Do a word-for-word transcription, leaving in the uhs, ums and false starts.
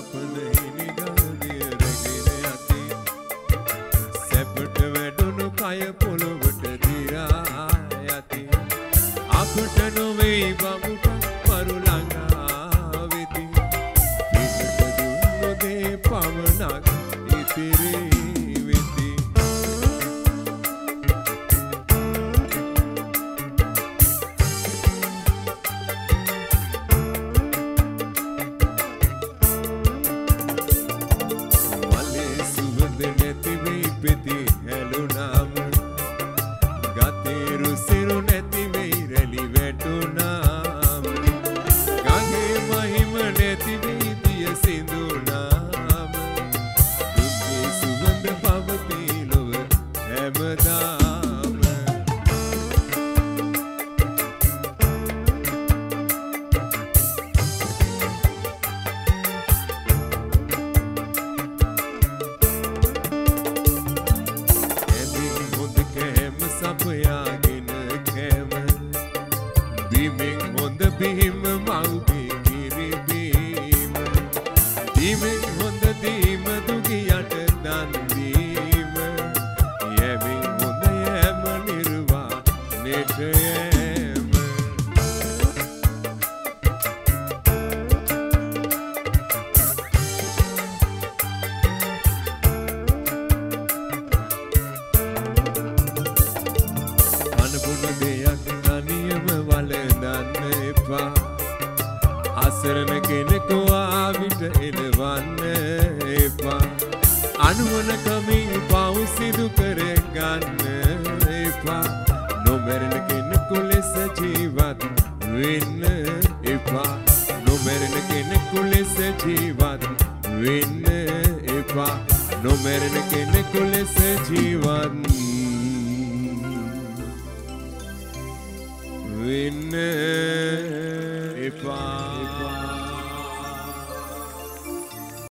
සපන හිනිගාදිය රැගෙන යති සැපට වැඩුණු කය පොළොවට දිරා යති අපට නොවේ බමුට මරු ළඟා වෙති පිටට දුන්නු දේ පමණක් ඉතිරි වෙති වලේ සුවඳ නැති වී පෙති හැලුනාම ගතේ රුසිරු නැති වෙයි රැලි වැටුනාම ගඟේ මහිම නැති වී දිය සිඳුනාම දුක්ගේ සුවඳ පවතී ලොව හැමදාම ඇඳින් හොඳ කෑම සපයාගෙන කෑම බිමෙන් හොඳ බිහිම මව්ගේ කිරි බීම දීමෙන් හොඳ දීම දුගියට දන් දීම යැමින් හොඳ යෑම නිර්වා නෙට යෑම අනබුන දෙයක් තනියම වළඳන්න එපා අසරණ කෙනෙකු ආවිට එළවන්න එපා අනුවන කමින් පව් සිදු කර ගන්න එපා නොමැරෙන කෙනෙකු ලෙස ජීවත් වෙන්න එපා නොමැරෙන කෙනෙකු ලෙස ජීවත් වෙන්න එපා නොමැරෙන කෙනෙකු ලෙස ජීවත් වෙන්න